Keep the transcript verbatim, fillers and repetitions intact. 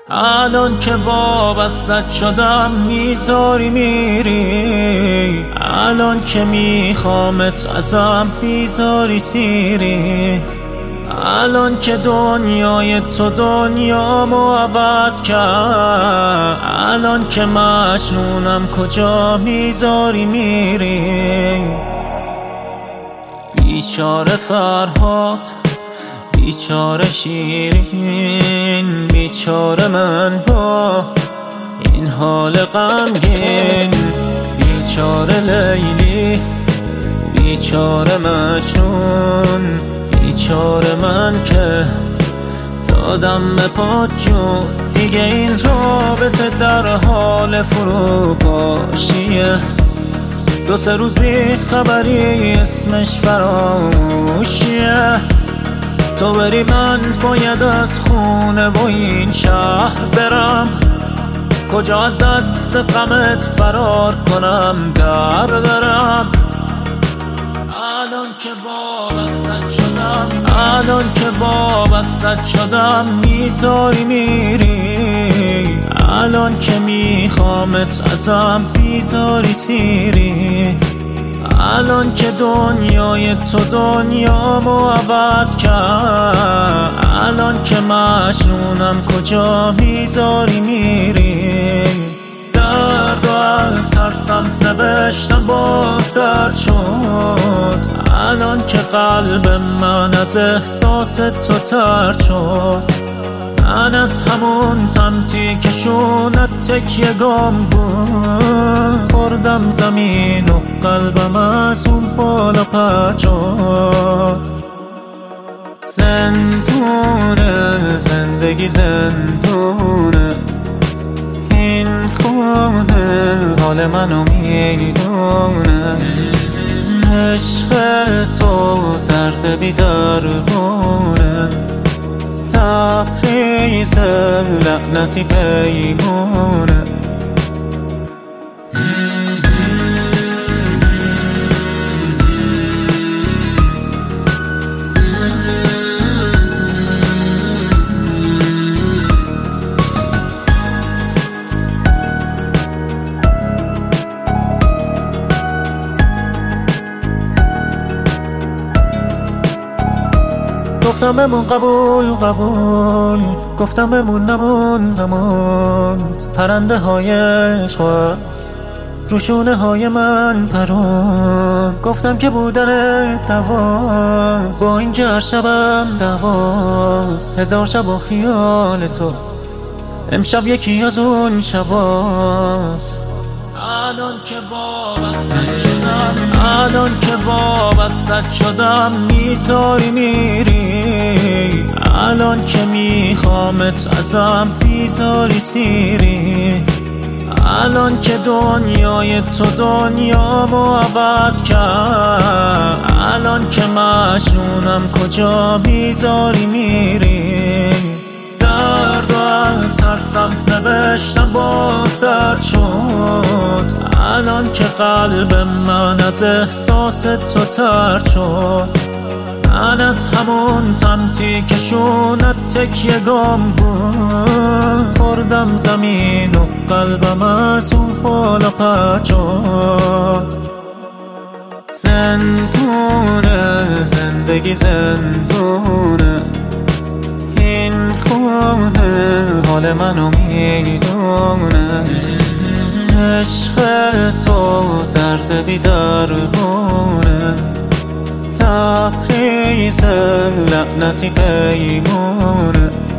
الان که وابستت شدم میذاری میری، الان که میخوامت ازم میذاری سیری، الان که دنیای تو دنیامو عوض کرد، الان که مجنونم کجا میذاری میری. بیچاره فرهاد، بیچاره شیرین، بیچاره من با این حال غمگین، بیچاره لیلی، بیچاره مجنون، بیچاره من که دادم به پات جون. دیگه این رابطه در حال فروپاشیه، دو سه روز بی خبری اسمش فراموشیه. تو بری من باید از خونه و این شهر برم، کجا از دست غمت فرار کنم در برم. الان که وابستت شدم، الان که وابستت شدم میذاری میری، الان که میخوامت ازم میذاری سیری، الان که دنیای تو دنیامو عوض کرد، الان که مجنونم کجا میذاری میری. درد و از هر سمت نوشتم باز درد شد، الان که قلب من از احساس تو ترد شد. من از همون سمتی که شونت تکیه گم بود، خوردم زمین و قلبم از اون بالا پرد شد. زندونه زندگی زندونه، این خونه حال منو میدونه. عشق تو درد بی درمونه، لبریز لعنتی پیمونه. گفتم بمون قبول قبول، گفتم بمون نمون نمون. پرنده های عشق روشونه های من پرون، گفتم که بودن دواست، با اینکه هر شبم دواست. هزار شب و خیال تو امشب یکی از اون شباست. الان که وابستت شدم، الان که وابستت شدم میذاری میری، الان که میخوامت ازم میذاری سیری، الان که دنیای تو دنیامو عوض کرد، الان که مجنونم کجا میذاری میری. درد و از هر سمت نوشتم باز درد شد، الان که قلب من از احساس تو ترد شد. من از همون سمتی که شونت تکیه گم بود، خوردم زمین و قلبم از اون بالا پرد شد. زندونه زندگی زندونه، این خونه حال منو میدونه. عشق تو درد بی درمونه، لبریز لعنتی پیمونه.